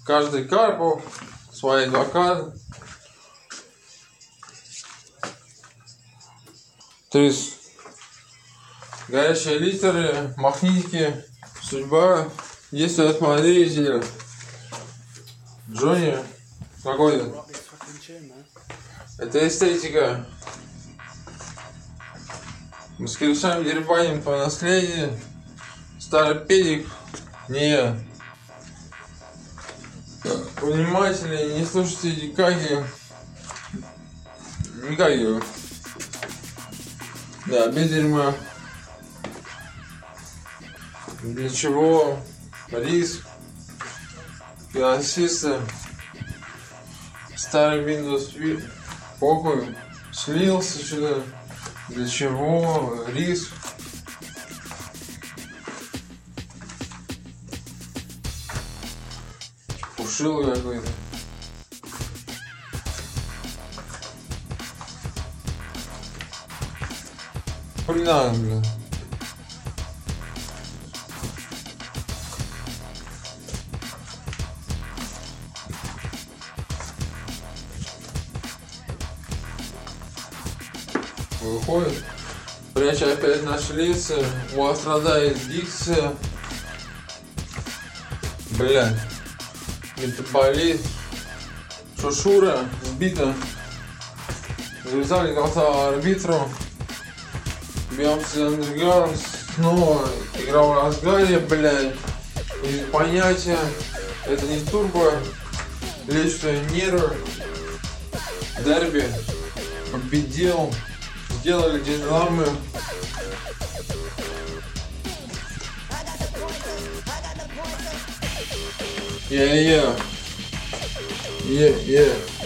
Каждый Карпов, свой адвокат. То есть горячие литеры, магнитики, судьба, действие от смотрителя. Джонни, какой-то. Это эстетика. Мы с корешами дербаним по наследию. Старый педик, не я. Внимательнее, не слушайте Дикаги. Никаги. Да, без дерьма. Для чего? Риск. Финансисты. Старый Windows похуй. Слился что-то. Для чего? Риск. Ушил какой-то. Хрена, бля. Выходит. Прячь опять наши лица. У вас страдает дикция. Блядь. Метаболит. Шушура сбита. Завязали глаза арбитру. Бьемся андергар. Снова игра в разгаре, блядь. И понятия. Это не турбо. Лечь нервы. Дерби. Победил. Сделали динамо. Yeah.